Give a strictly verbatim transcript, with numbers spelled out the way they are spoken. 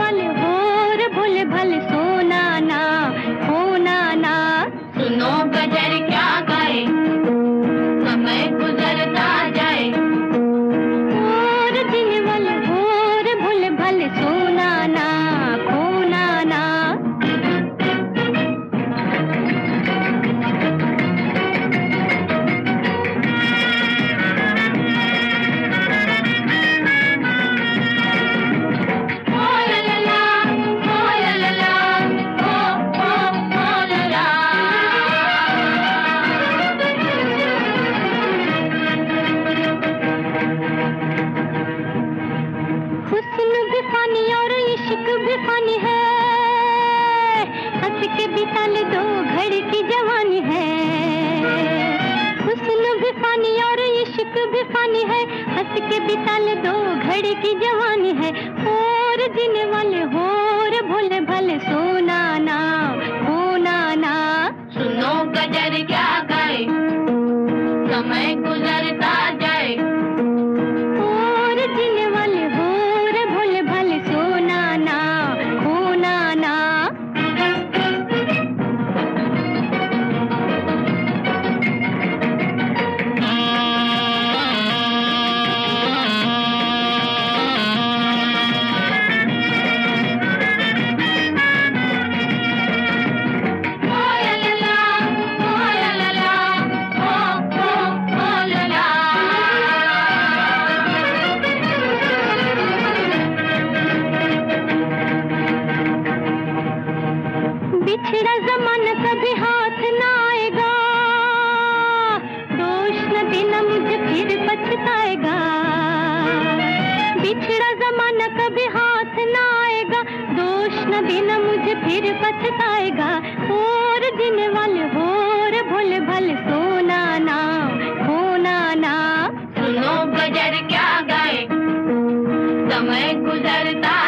वाले होर भोले भाले सोना ना खोना ना। सुनो गजर क्या गाए, समय गुजरता जाए। होर देने वाले होर भोले भाले सोना ना खोना ना। हुस्न भी फानी और इश्क भी फानी है, हंस के बिता ले दो घड़ी की जवानी है। हुस्न भी फानी और इश्क भी फानी है, हंस के बिता ले दो घड़ी की जवानी है। और जीने वाले होर भोले भाले सोना ना खोना ना। सुनो गजर क्या गाए, समय गुजरता जाए। और जीने वाले होर भोले भाले सोना ना खोना ना। बिछड़ा जमाना कभी हाथ ना आएगा, दोष न देना मुझे फिर पछताएगा। बिछड़ा जमाना कभी हाथ ना आएगा, दोष न देना मुझे फिर पछताएगा। और जीने वाले होर भोले भाले सोना ना खोना ना। सुनो गजर क्या गाए, समय गुजरता